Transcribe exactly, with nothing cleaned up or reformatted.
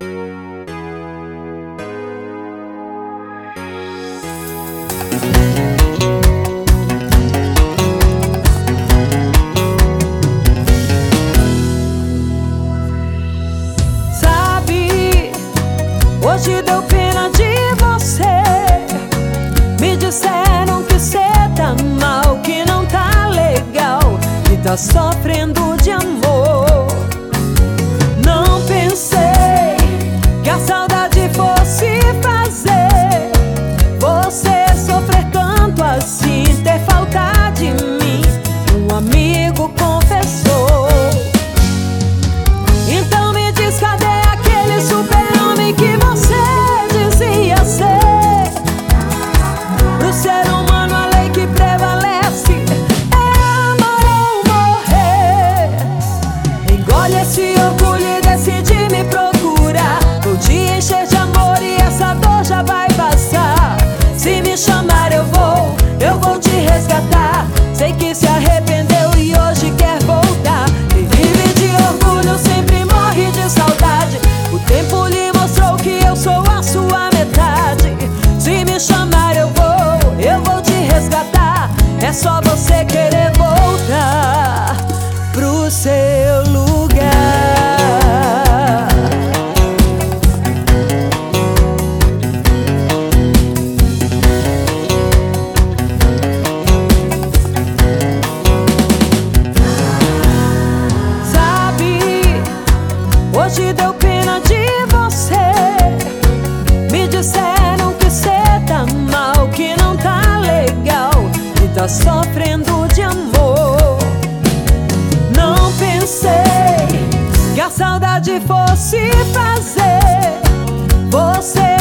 Hoje deu pena de você. Me disseram que cê tá mal, que não tá legal, que tá sofrendo de amor. Não pensei que a saudade fosse fazer você sofrer tanto assim, ter falta de mim. Um amigo confessou. Então me diz, cadê aquele super-homem que você dizia ser? Pro ser humano a lei que prevalece é amar ou morrer. Engole esse orgulho e decide me procurar. Vou te encher de amor e essa dor já vai passar. Se me chamar eu vou, eu vou te resgatar. Sei que se arrependeu e hoje quer voltar. Quem vive de orgulho sempre morre de saudade. O tempo lhe mostrou que eu sou a sua metade. Se me chamar eu vou, eu vou te resgatar. É só você querer voltar pro seu lugar. Hoje deu pena de você. Me disseram que cê tá mal, que não tá legal, que tá sofrendo de amor. Não pensei que a saudade fosse fazer você